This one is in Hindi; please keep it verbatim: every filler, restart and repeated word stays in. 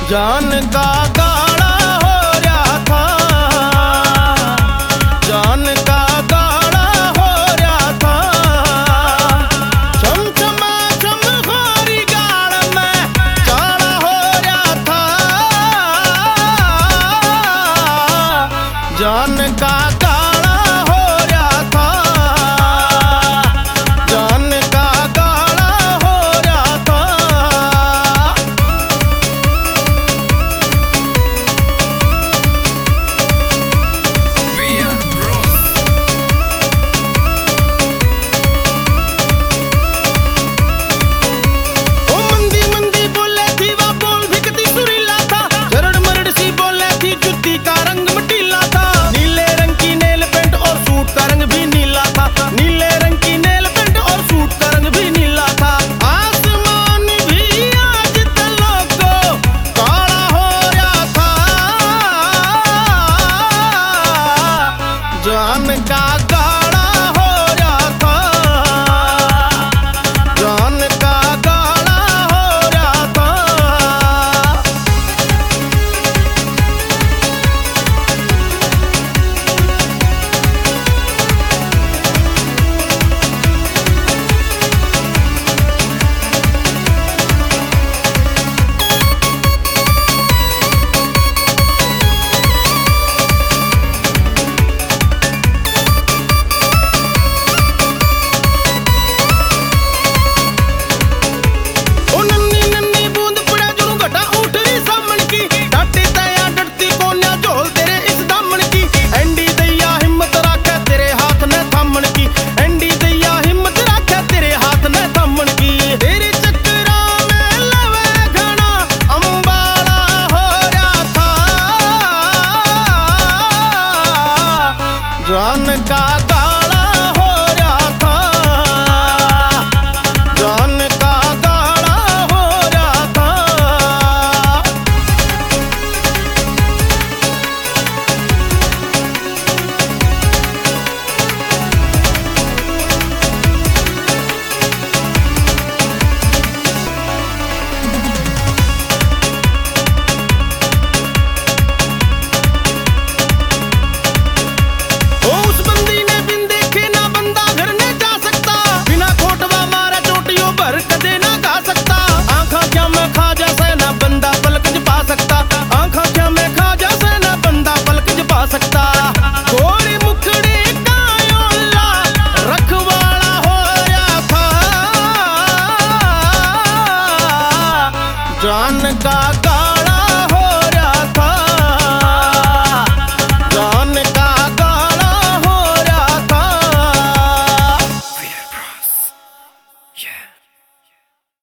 जान का गाड़ा हो रहा था, जान का गाड़ा हो रहा था, चमचमा चमकोरी गाड़ में गाड़ा हो रहा था, जान का गाड़ा हो रहा था, जान का गाड़ा हो रहा था। जान का गाड़ा हो रहा था, जान का गाड़ा हो रहा था। जान का गाड़ा हो रहा था, जान का गाड़ा हो रहा था। जान का